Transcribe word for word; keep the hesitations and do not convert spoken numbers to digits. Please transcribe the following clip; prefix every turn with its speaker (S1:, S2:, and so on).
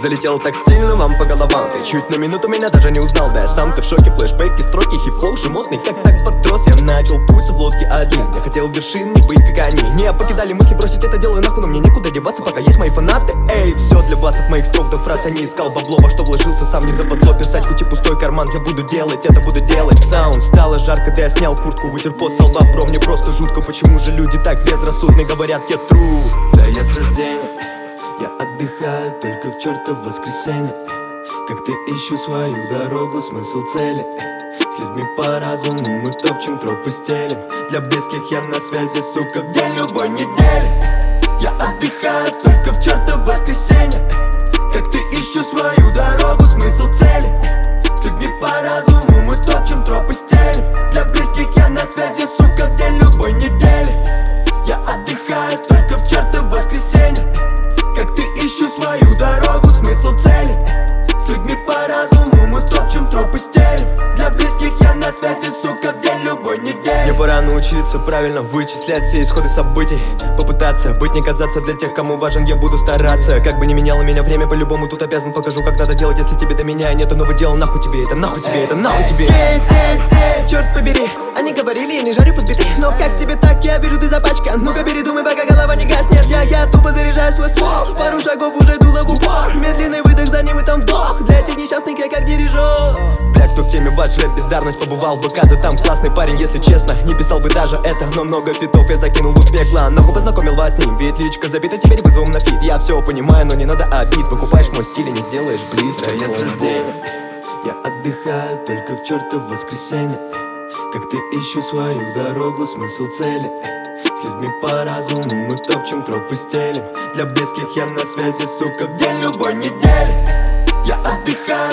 S1: Залетел так стильно вам по головам. Ты чуть на минуту меня даже не узнал. Да я сам ты в шоке, флешбеки, строки, хип-флоу животный. Как так подрос, я начал путь в лодке один. Я хотел вершин не быть как они. Не покидали мысли бросить это дело нахуй, но мне некуда деваться, пока есть мои фанаты. Эй, все для вас от моих строк до фраз. Я не искал бабло, во что вложился, сам не западло писать. Хоть и пустой карман, я буду делать, это буду делать. Саунд стало жарко, да я снял куртку, вытер пот со лба. Бро, мне просто жутко, почему же люди так безрассудны, говорят я true. Да я с рождения, я отдыхаю только в чертов воскресенье. Как ты ищу свою дорогу, смысл цели. С людьми по разуму мы топчем, тропы стелим. Для близких я на связи, сука, в день любой недели. Я отдыхаю только в чертов воскресенье. Как ты ищу свою дорогу, смысл цели. С людьми по разуму мы топчем, тропы стелим. Для близких я на связи, сука, в день любой недели. Я отдыхаю только в чертов воскресенье. Как ты ищу свою дорогу, смысл цели. С людьми по разуму мы топчем, тропы стелим. Для близких я на связи, сука, в день любой недели. Мне пора научиться правильно вычислять все исходы событий. Попытаться быть, не казаться, для тех, кому важен, я буду стараться. Как бы ни меняло меня время, по-любому тут обязан. Покажу, как надо делать, если тебе до меня нет иного дела. Нахуй тебе это, нахуй тебе это, нахуй тебе. Эй, эй, эй, черт побери. Они говорили, я не жарю подбитый. Но как тебе так, я вижу, ты запачкан. Ну-ка передумай, пока голова не гаснет. Я, я тупо заряжаю свой ствол. Пару шагов уже дуло в упор. Медленный выдох, за ним и там вдох. Для этих несчастных я как дирижер. Блядь, кто в теме ваш рэп, бездарность, побывал в БК, да там классный парень, если честно. Не писал бы даже это, но много фитов я закинул в пекло. Нахуй познакомил вас с ним, ведь личка забита, теперь вызовом на фит. Я все понимаю, но не надо обид. Выкупаешь мой стиль и не сделаешь близко. Да я с рождения, я отдыхаю только в чертов воскресенье. Как ты ищу свою дорогу, смысл цели. С людьми по разуму мы топчем, тропы стелим. Для близких я на связи, сука, в день любой недели. Я отдыхаю